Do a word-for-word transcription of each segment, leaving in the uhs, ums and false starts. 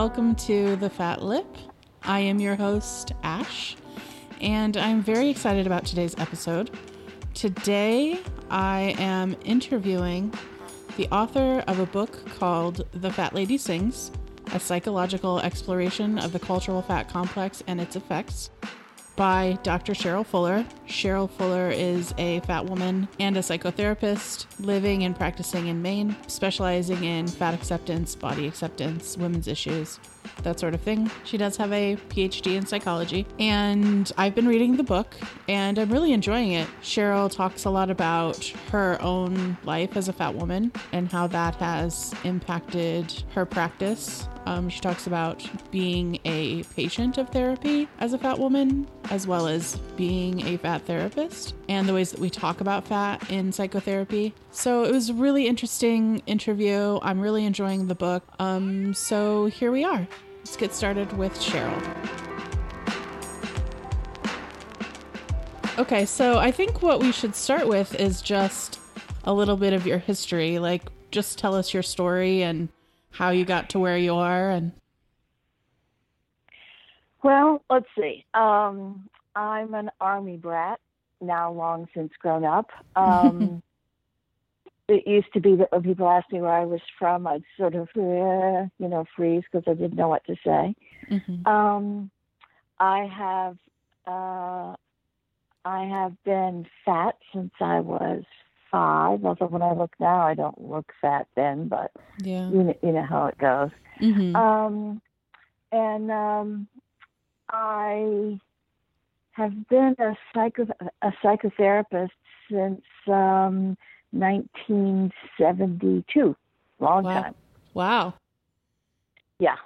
welcome to The Fat Lip. I am your host, Ash, and I'm very excited about today's episode. Today, I am interviewing the author of a book called The Fat Lady Sings, a psychological exploration of the cultural fat complex and its effects, by Doctor Cheryl Fuller. Cheryl Fuller is a fat woman and a psychotherapist living and practicing in Maine, specializing in fat acceptance, body acceptance, women's issues, that sort of thing. She does have a P H D in psychology, and I've been reading the book and I'm really enjoying it. Cheryl talks a lot about her own life as a fat woman and how that has impacted her practice. Um, she talks about being a patient of therapy as a fat woman, as well as being a fat therapist, and the ways that we talk about fat in psychotherapy. So it was a really interesting interview. I'm really enjoying the book. Um, so here we are. Let's get started with Cheryl. Okay, so I think what we should start with is just a little bit of your history. Like, just tell us your story and how you got to where you are. And well, let's see. Um, I'm an Army brat, now long since grown up. Um, it used to be that when people asked me where I was from, I'd sort of, uh, you know, freeze because I didn't know what to say. Mm-hmm. Um, I have, uh, I have been fat since I was five. Although when I look now, I don't look fat then, but yeah, you know, you know how it goes. Mm-hmm. Um, and um, I have been a psycho a psychotherapist since um, nineteen seventy-two. Long wow. time. Wow. Yeah.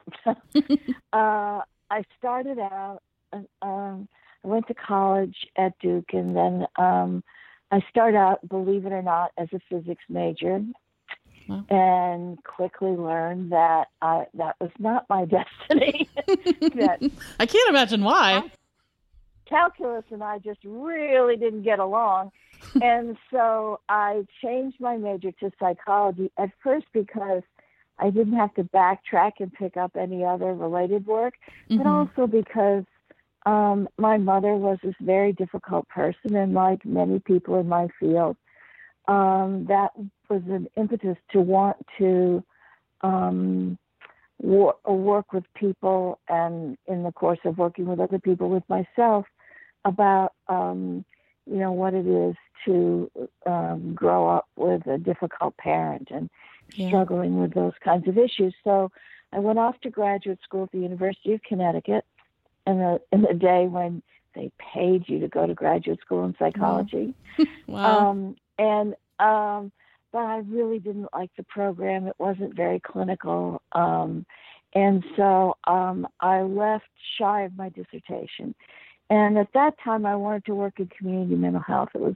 uh, I started out. Uh, um, I went to college at Duke, and then um, I started out, believe it or not, as a physics major. Wow. And quickly learned that I, that was not my destiny. that I can't imagine why. Calculus and I just really didn't get along. And so I changed my major to psychology at first because I didn't have to backtrack and pick up any other related work, mm-hmm. but also because um, my mother was this very difficult person, and like many people in my field, um, that was an impetus to want to um, wor- work with people, and in the course of working with other people, with myself, about um, you know what it is to um, grow up with a difficult parent and yeah. struggling with those kinds of issues. So I went off to graduate school at the University of Connecticut in the in the day when they paid you to go to graduate school in psychology. Wow. Um, and um, but I really didn't like the program. It wasn't very clinical. Um, and so um, I left shy of my dissertation. And at that time, I wanted to work in community mental health. It was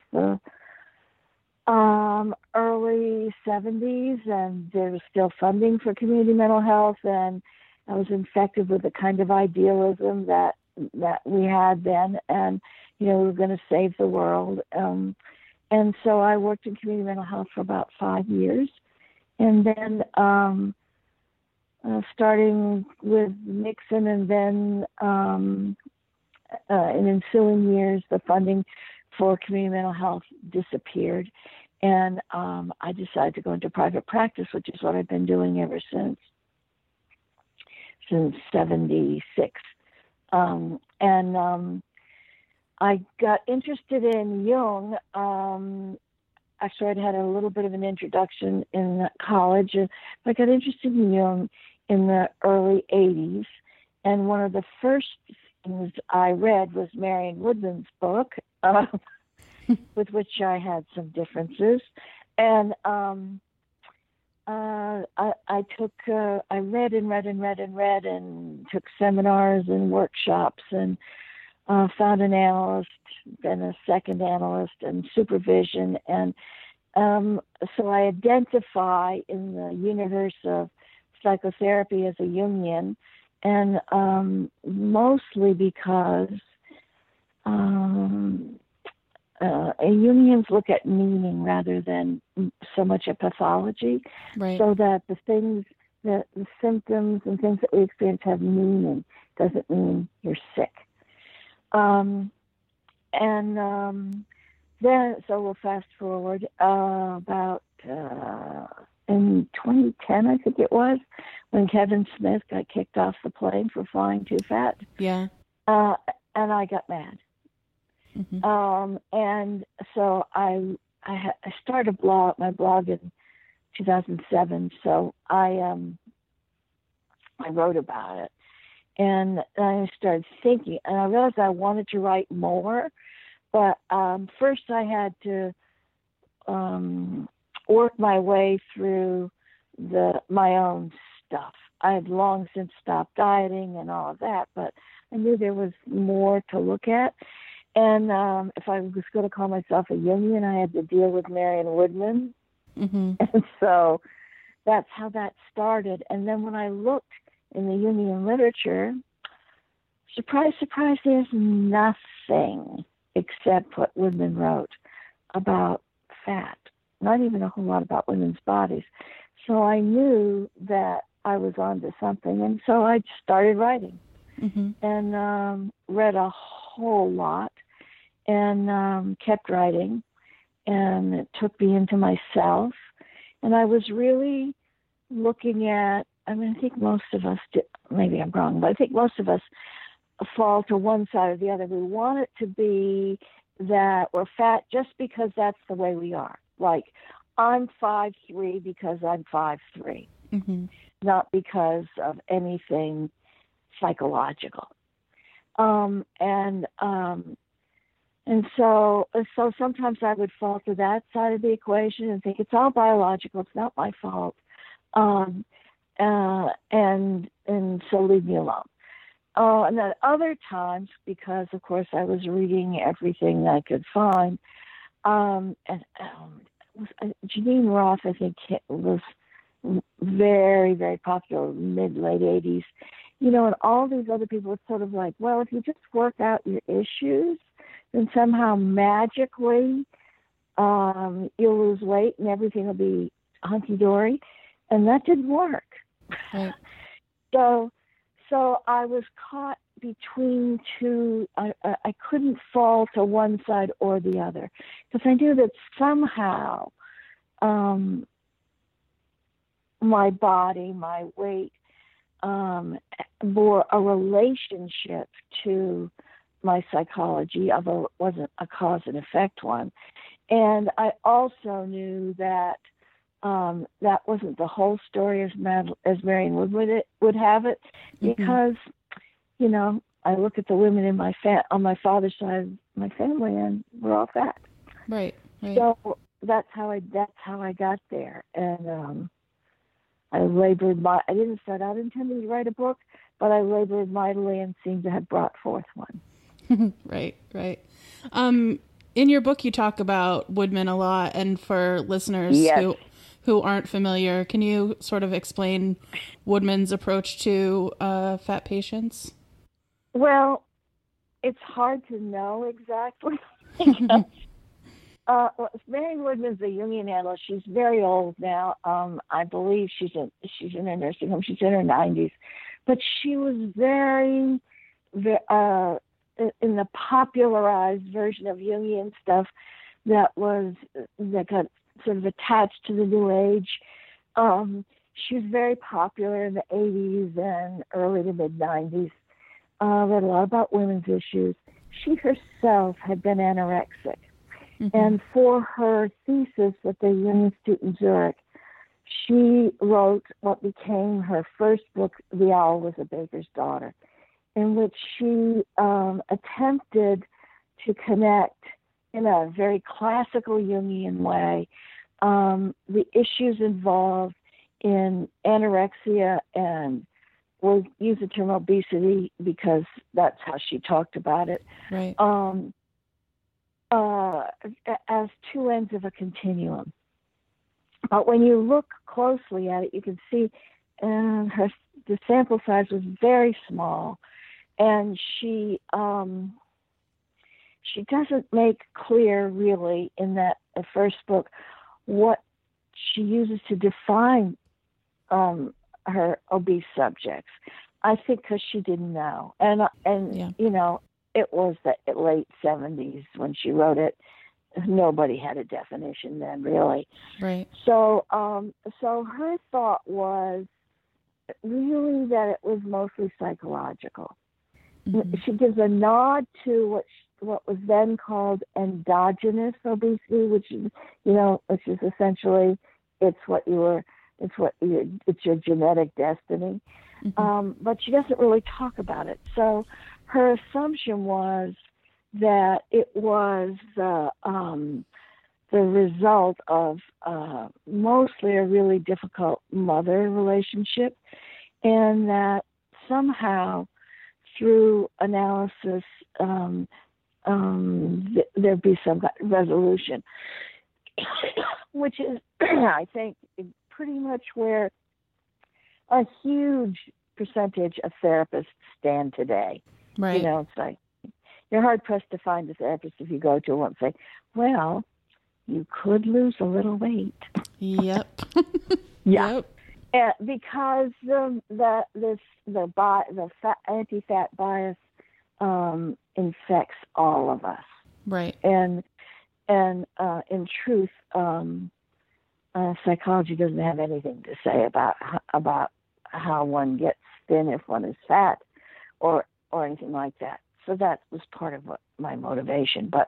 the um, early seventies, and there was still funding for community mental health. And I was infected with the kind of idealism that that we had then. And, you know, we were going to save the world. Um, and so I worked in community mental health for about five years. And then um, uh, starting with Nixon and then um, Uh, in ensuing years, the funding for community mental health disappeared, and um, I decided to go into private practice, which is what I've been doing ever since, since seventy-six. Um, and um, I got interested in Jung. Um, actually, I'd had a little bit of an introduction in college. I got interested in Jung in the early eighties, and one of the first things I read was Marion Woodman's book, uh, with which I had some differences, and um, uh, I, I took, uh, I read and read and read and read, and took seminars and workshops, and uh, found an analyst, then a second analyst, and supervision, and um, so I identify in the universe of psychotherapy as a Jungian. And um, mostly because um, uh, Jungians look at meaning rather than so much a pathology, right. so that the things the, the symptoms and things that we experience have meaning. Doesn't mean you're sick. Um, and um, then, so we'll fast forward uh, about uh, in twenty ten, I think it was, when Kevin Smith got kicked off the plane for flying too fat. Yeah. Uh, and I got mad. Mm-hmm. Um, and so I, I, ha- I started a blog, my blog in two thousand seven. So I, um, I wrote about it, and I started thinking, and I realized I wanted to write more, but um, first I had to um, work my way through the my own stuff. I had long since stopped dieting and all of that, but I knew there was more to look at. And um, if I was going to call myself a Jungian, I had to deal with Marion Woodman. Mm-hmm. And so that's how that started. And then when I looked in the Jungian literature, surprise, surprise, there's nothing except what Woodman wrote about fat, not even a whole lot about women's bodies. So I knew that I was onto something. And so I started writing. Mm-hmm. and um, read a whole lot and um, kept writing. And it took me into myself. And I was really looking at, I mean, I think most of us, do, maybe I'm wrong, but I think most of us fall to one side or the other. We want it to be that we're fat just because that's the way we are. Like, I'm five three because I'm five three, mm-hmm. not because of anything psychological. Um, and um, and so so sometimes I would fall to that side of the equation and think it's all biological, it's not my fault. Um, uh, and and so leave me alone. Uh, and then other times, because of course I was reading everything I could find, um, and um, was, uh, Janine Roth, I think, was very, very popular mid late eighties. You know, and all these other people were sort of like, well, if you just work out your issues, then somehow magically um, you'll lose weight and everything will be hunky dory, and that didn't work. Right. so. So I was caught between two. I, I, I couldn't fall to one side or the other because I knew that somehow um, my body, my weight, um, bore a relationship to my psychology, although it wasn't a cause and effect one. And I also knew that Um, that wasn't the whole story as, Mad- as Marion Wood would, it, would have it, because, mm-hmm. you know, I look at the women in my fa- on my father's side of my family, and we're all fat. Right. Right. So that's how I that's how I got there, and um, I labored. My I didn't start out intending to write a book, but I labored mightily and seemed to have brought forth one. Right. Right. Um, in your book, you talk about Woodman a lot, and for listeners yes. who. who aren't familiar, can you sort of explain Woodman's approach to uh, fat patients? Well, it's hard to know exactly. uh, well, Marion Woodman's a Jungian analyst. She's very old now. Um, I believe she's in, she's in a nursing home. She's in her nineties. But she was very, very uh, in the popularized version of Jungian stuff that was, that got sort of attached to the New Age. Um, she was very popular in the eighties and early to mid nineties. Uh, read a lot about women's issues. She herself had been anorexic. Mm-hmm. And for her thesis at the Jungian Institute in Zurich, she wrote what became her first book, The Owl Was a Baker's Daughter, in which she um, attempted to connect in a very classical Jungian way um, the issues involved in anorexia, and we'll use the term obesity because that's how she talked about it, right. um, uh, as two ends of a continuum. But when you look closely at it, you can see uh, her the sample size was very small, and she um, she doesn't make clear really in that first book what she uses to define um, her obese subjects. I think because she didn't know, and and Yeah. you know, it was the late seventies when she wrote it. Nobody had a definition then, really. Right. So, um, so her thought was really that it was mostly psychological. Mm-hmm. She gives a nod to what she, what was then called endogenous obesity, which is, you know, which is essentially it's what you were, it's what you, it's your genetic destiny. Mm-hmm. Um, but she doesn't really talk about it. So her assumption was that it was the um, the result of uh, mostly a really difficult mother relationship, and that somehow through analysis um, um, th- there'd be some resolution, which is, I think, pretty much where a huge percentage of therapists stand today. Right. You know, it's like, you're hard-pressed to find a therapist if you go to one and say, well, you could lose a little weight. Yep. yeah. Yep. Uh, because the the this the bi- the fat, anti-fat bias um, infects all of us. Right. And and uh, in truth, um, uh, psychology doesn't have anything to say about about how one gets thin if one is fat, or or anything like that. So that was part of what my motivation. But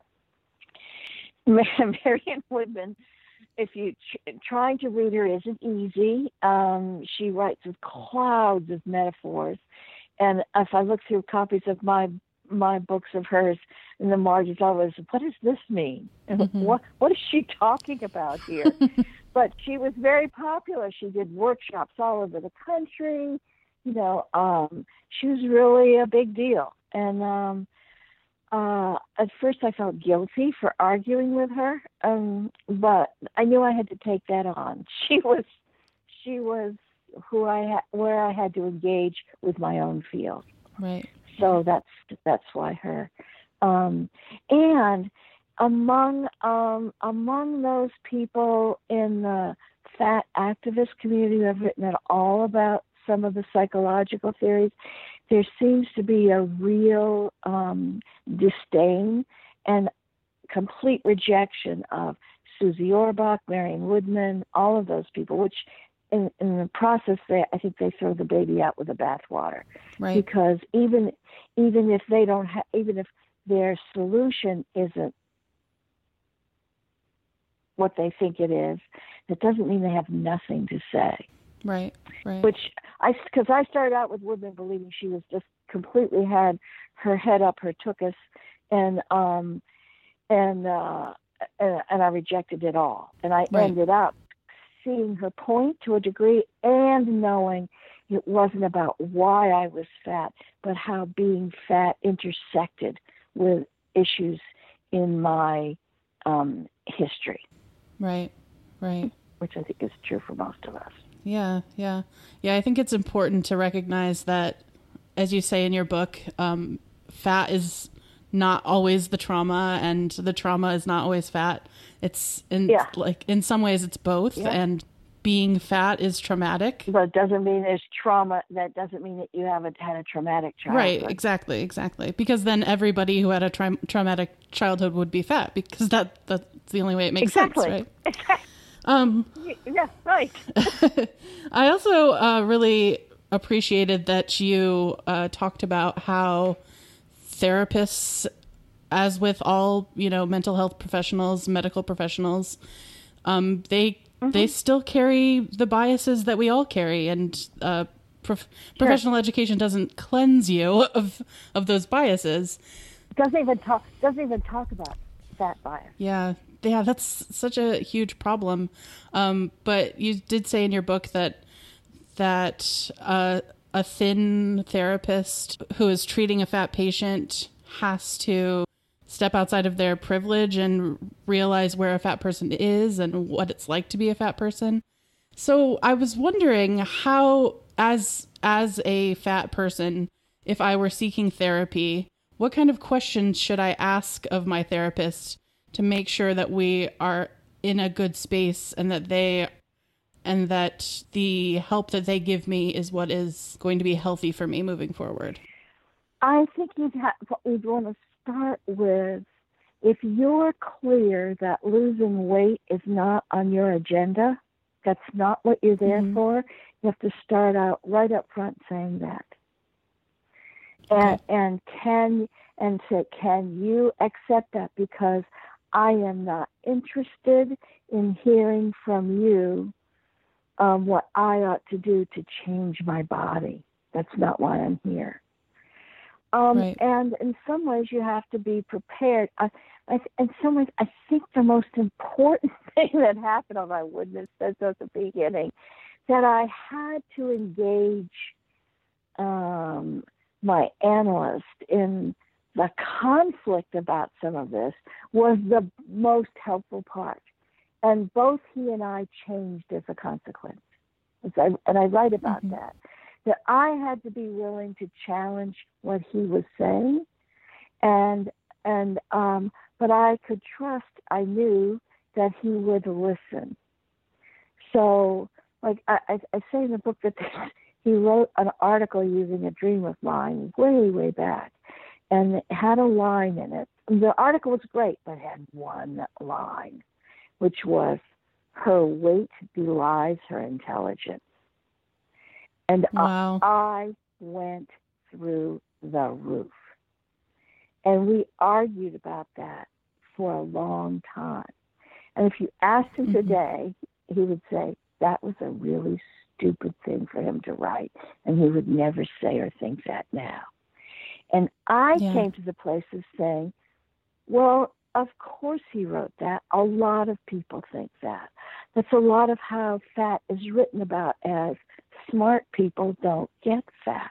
Marion Woodman, if you tr- trying to read her isn't easy. Um, she writes with clouds of metaphors, and if I look through copies of my my books of hers in the margins, I was, what does this mean? Mm-hmm. What what is she talking about here? But she was very popular. She did workshops all over the country. You know, um, she was really a big deal. And um, uh, at first I felt guilty for arguing with her, um, but I knew I had to take that on. She was, she was who I ha- where I had to engage with my own field. Right. So that's that's why her. Um, and among um, among those people in the fat activist community who have written at all about some of the psychological theories, there seems to be a real um, disdain and complete rejection of Susie Orbach, Marion Woodman, all of those people, which in, in the process, they, I think they throw the baby out with the bathwater. Right. Because even even if they don't have, even if their solution isn't what they think it is, that doesn't mean they have nothing to say. Right, right. Which I, because I started out with Woodman believing she was just completely had her head up her tuchus, and um, and uh, and, and I rejected it all, and I Right. ended up seeing her point to a degree and knowing it wasn't about why I was fat, but how being fat intersected with issues in my um, history. Right, right. Which I think is true for most of us. Yeah, yeah. Yeah, I think it's important to recognize that, as you say in your book, um, fat is not always the trauma, and the trauma is not always fat. It's in yeah. like in some ways it's both, yeah. and being fat is traumatic. But it doesn't mean there's trauma. That doesn't mean that you haven't had a traumatic childhood. Right, exactly, exactly. Because then everybody who had a tra- traumatic childhood would be fat, because that that's the only way it makes exactly. sense, right? Exactly. Um, yeah, right. I also uh, really appreciated that you uh, talked about how therapists, as with all, you know, mental health professionals, medical professionals, um, they mm-hmm. they still carry the biases that we all carry, and uh, prof- sure. professional education doesn't cleanse you of of those biases. Doesn't even talk. Doesn't even talk about that bias. Yeah. Yeah, that's such a huge problem. Um, but you did say in your book that that uh, a thin therapist who is treating a fat patient has to step outside of their privilege and realize where a fat person is and what it's like to be a fat person. So I was wondering how, as as a fat person, if I were seeking therapy, what kind of questions should I ask of my therapist to make sure that we are in a good space and that they and that the help that they give me is what is going to be healthy for me moving forward? I think you'd, ha- you'd want to start with, if you're clear that losing weight is not on your agenda, that's not what you're there mm-hmm. for, you have to start out right up front saying that. And, okay. and can and say, can you accept that? Because I am not interested in hearing from you um, what I ought to do to change my body. That's not why I'm here. Um, right. And in some ways, you have to be prepared. I, I, in some ways, I think the most important thing that happened, although I wouldn't have said so at the beginning, that I had to engage um, my analyst in the conflict about some of this was the most helpful part. And both he and I changed as a consequence. I, and I write about mm-hmm. that. That I had to be willing to challenge what he was saying, and and um, but I could trust. I knew that he would listen. So, like I, I, I say in the book that he wrote an article using a dream of mine way way back, and it had a line in it. The article was great, but it had one line, which was, "Her weight belies her intelligence." And wow. I went through the roof. And we argued about that for a long time. And if you asked him mm-hmm. today, he would say that was a really stupid thing for him to write. And he would never say or think that now. And I yeah. came to the place of saying, well, of course he wrote that. A lot of people think that. That's a lot of how fat is written about as smart people don't get fat.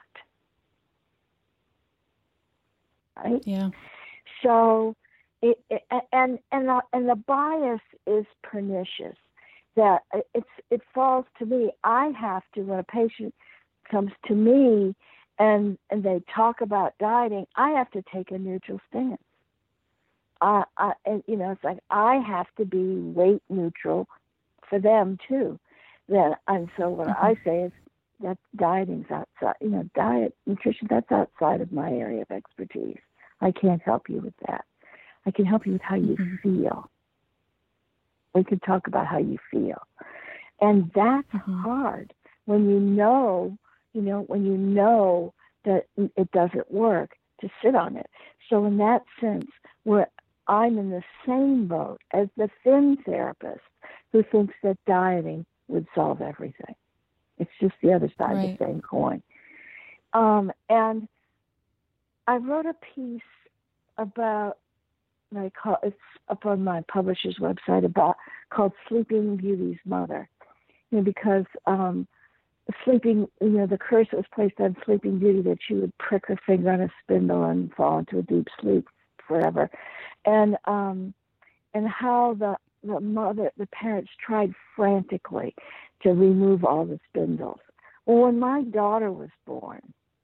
Right? Yeah. So, it, it and and the, and the bias is pernicious. That it's it falls to me. I have to, when a patient comes to me and and they talk about dieting, I have to take a neutral stance. I, I and you know, it's like I have to be weight neutral for them too. Then and so what mm-hmm. I say is that dieting's outside, you know, diet, nutrition, that's outside of my area of expertise. I can't help you with that. I can help you with how you mm-hmm. feel. We can talk about how you feel. And that's mm-hmm. hard when you know, you know, when you know that it doesn't work to sit on it. So in that sense, where I'm in the same boat as the thin therapist who thinks that dieting would solve everything. It's just the other side right. of the same coin. Um, and I wrote a piece about, I call, it's up on my publisher's website, about called Sleeping Beauty's Mother. You know, because um, sleeping, you know, the curse that was placed on Sleeping Beauty that she would prick her finger on a spindle and fall into a deep sleep forever. And um, and how the the mother, the parents tried frantically to remove all the spindles. Well, when my daughter was born,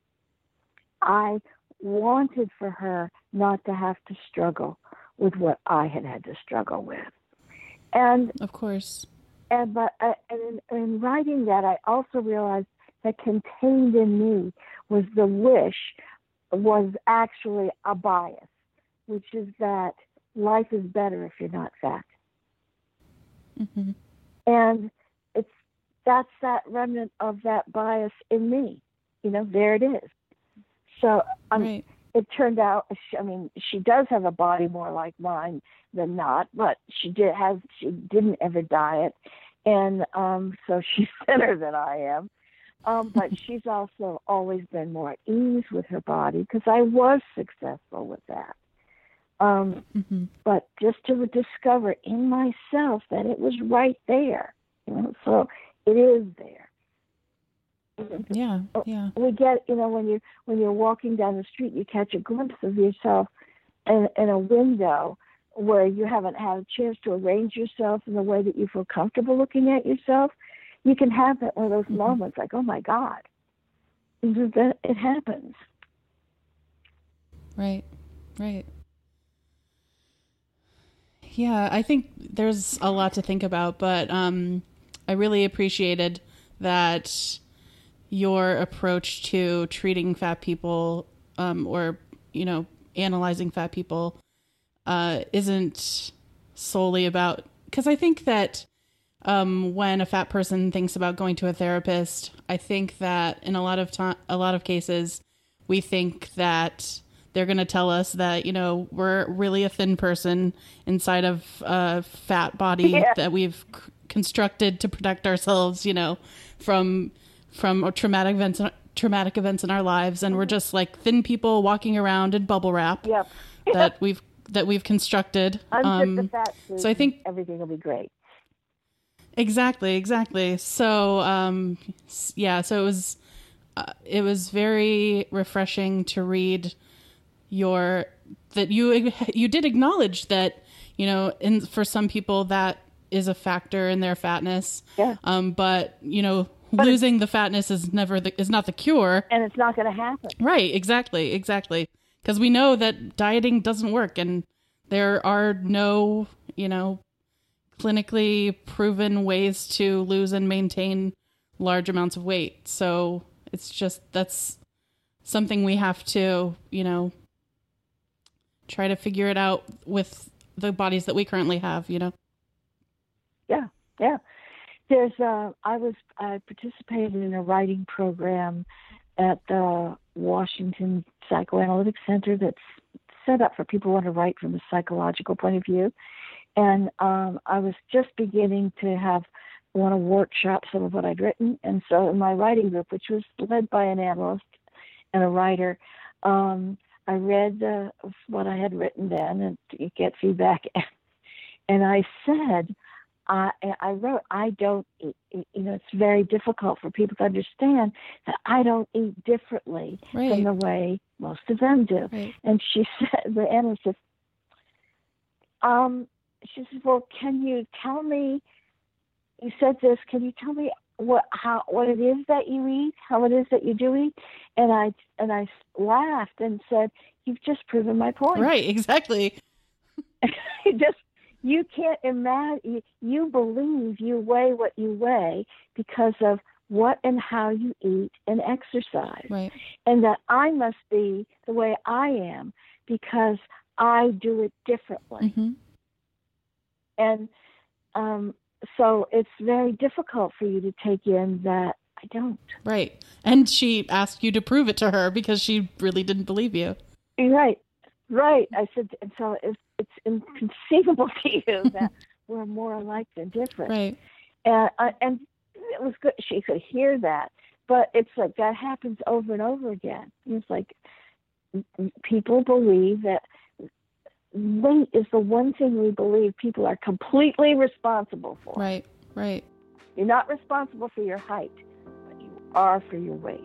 I wanted for her not to have to struggle with what I had had to struggle with. And of course. And but uh, and in, in writing that, I also realized that contained in me was the wish, was actually a bias, which is that life is better if you're not fat. Mm-hmm. And it's that's that remnant of that bias in me. You know, there it is. So um, right. it turned out, I mean, she does have a body more like mine than not, but she did has she didn't ever diet, and um, so she's thinner than I am. Um, but she's also always been more at ease with her body because I was successful with that. Um, mm-hmm. But just to discover in myself that it was right there, you know, so it is there. Yeah, yeah. We get, you know, when you when you're walking down the street, you catch a glimpse of yourself in, in a window where you haven't had a chance to arrange yourself in the way that you feel comfortable looking at yourself. You can have that one of those mm-hmm. moments, like, oh my God, it, it happens. Right, right. Yeah, I think there's a lot to think about, but um, I really appreciated that your approach to treating fat people, um, or, you know, analyzing fat people, uh, isn't solely about, because I think that um, when a fat person thinks about going to a therapist, I think that in a lot of time, a lot of cases, we think that they're going to tell us that, you know, we're really a thin person inside of a fat body Yeah. that we've c- constructed to protect ourselves, you know, from from traumatic events, traumatic events in our lives, and we're just like thin people walking around in bubble wrap. Yep. that we've that we've constructed. Unzip Um, the fat suit. so I think everything will be great. exactly, exactly. So um, s- yeah, so it was uh, it was very refreshing to read your that you you did acknowledge that, you know, in for some people that is a factor in their fatness. Yeah. Um, but you know, But losing the fatness is never the, is not the cure. And it's not going to happen. Right. Exactly. Exactly. Because we know that dieting doesn't work, and there are no, you know, clinically proven ways to lose and maintain large amounts of weight. So it's just, that's something we have to, you know, try to figure it out with the bodies that we currently have, you know? Yeah. Yeah. There's, uh, I was, I participated in a writing program at the Washington Psychoanalytic Center that's set up for people who want to write from a psychological point of view. And um, I was just beginning to have want to workshop some of what I'd written. And so in my writing group, which was led by an analyst and a writer, um, I read uh, what I had written then and to get feedback. And I said, I, I wrote, I don't eat, you know, it's very difficult for people to understand that I don't eat differently Right. from the way most of them do. Right. And she said, the analyst said, um, she said, well, can you tell me, you said this, can you tell me what, how, what it is that you eat, how it is that you do eat? And I, and I laughed and said, you've just proven my point. Right. Exactly. You just, you can't imagine, you believe you weigh what you weigh because of what and how you eat and exercise. Right. And that I must be the way I am because I do it differently. Mm-hmm. And um, so it's very difficult for you to take in that I don't. Right. And she asked you to prove it to her because she really didn't believe you. Right. Right. I said, and so it's, it's inconceivable to you that we're more alike than different. Right. And, uh, and it was good. She could hear that. But it's like that happens over and over again. It's like people believe that weight is the one thing we believe people are completely responsible for. Right. Right. You're not responsible for your height, but you are for your weight.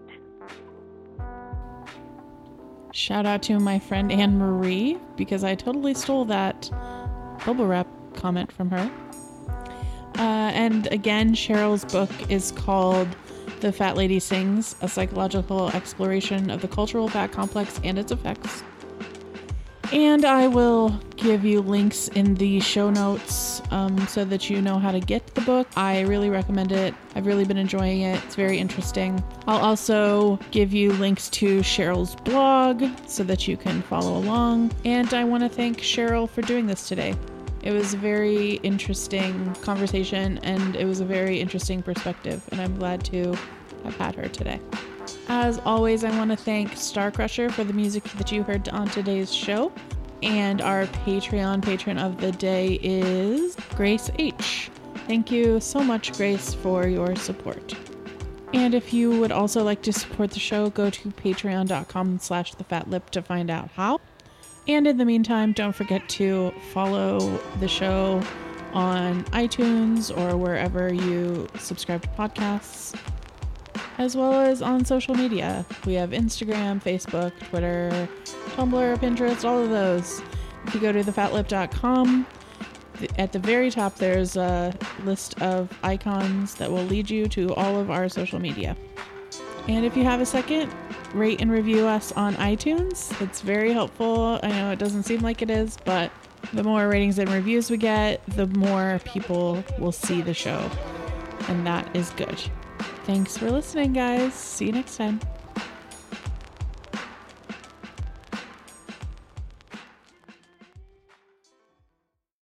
Shout out to my friend Anne Marie, because I totally stole that bubble wrap comment from her. Uh, and again, Cheryl's book is called The Fat Lady Sings, a psychological exploration of the cultural fat complex and its effects. And I will give you links in the show notes um, so that you know how to get the book. I really recommend it. I've really been enjoying it. It's very interesting. I'll also give you links to Cheryl's blog so that you can follow along. And I want to thank Cheryl for doing this today. It was a very interesting conversation, and it was a very interesting perspective, and I'm glad to have had her today. As always, I want to thank Star Crusher for the music that you heard on today's show. And our Patreon patron of the day is Grace H. Thank you so much, Grace, for your support. And if you would also like to support the show, go to patreon.com slash thefatlip to find out how. And in the meantime, don't forget to follow the show on iTunes or wherever you subscribe to podcasts, as well as on social media. We have Instagram, Facebook, Twitter, Tumblr, Pinterest, all of those. If you go to the fat lip dot com, at the very top there's a list of icons that will lead you to all of our social media. And if you have a second, rate and review us on iTunes. It's very helpful. I know it doesn't seem like it is, but the more ratings and reviews we get, the more people will see the show. and that is good. Thanks for listening, guys. See you next time.